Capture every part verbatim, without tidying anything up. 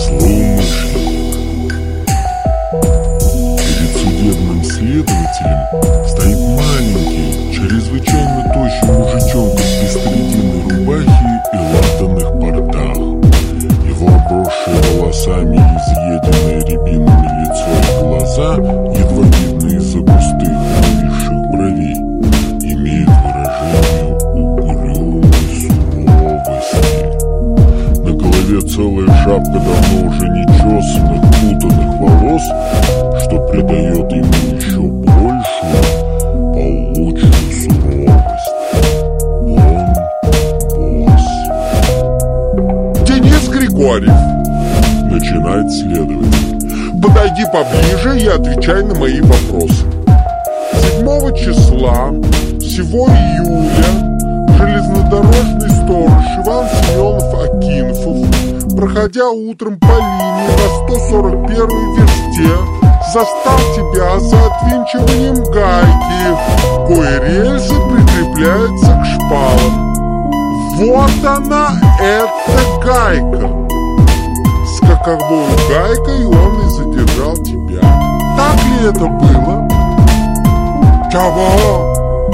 Злоумышленник. Перед судебным следователем стоит маленький, чрезвычайно тощий мужичонка в пестрединой рубахе и латаных портах. Его обросшие волосами и изъеденные рябинами лицо и глаза, едва видны из-за густых нависших бровей, имеют выражение угрюмой суровости. На голове целая шапка давно уже нечесанных, путанных волос, что придает ему еще большую, паучью суровость. Он босс. Денис Григорьев, Начинает следователь. подойди поближе и отвечай на мои вопросы. седьмого числа всего июля железнодорожный сторож Иван Семенов Акинфов, проходя утром по линии на сто сорок первой версте, застал тебя за отвинчиванием гайки, кое рельсы прикрепляются к шпалам. Вот она, эта гайка. С каковой гайкой он и задержал тебя. Так ли это было? Чего?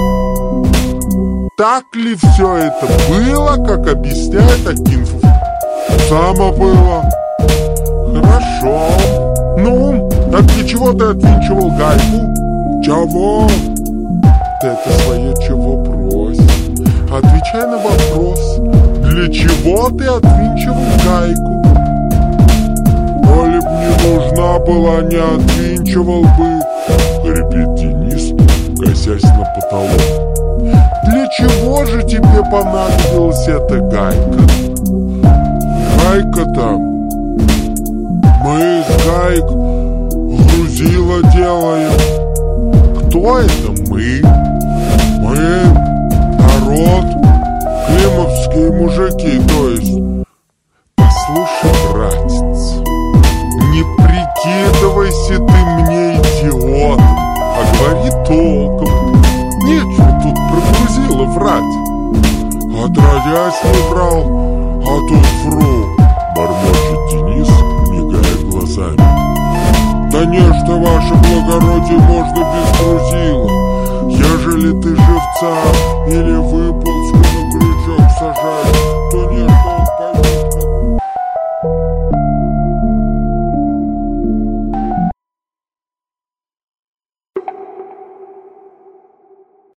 Так ли все это было, как объясняет Акинфов? Само было. Хорошо. Ну, так для чего ты отвинчивал гайку? Чего? Ты это свое чего брось. Отвечай на вопрос. Для чего ты отвинчивал гайку? Коли б не нужна была, не отвинчивал бы, хрипит Денис, косясь на потолок. Для чего же тебе понадобилась эта гайка? Гайка-то... Мы из гаек грузило делаем. Кто это мы? Мы народ, климовские мужики, то есть. Послушай, братец, не прикидывайся ты мне идиотом, а говори толком. Нечего тут про грузило врать. Отродясь не врал, а тут вру, бормочет Денис, мигая глазами. Да нечто, ваше благородие, можно без грузила. Ежели ты живца или вы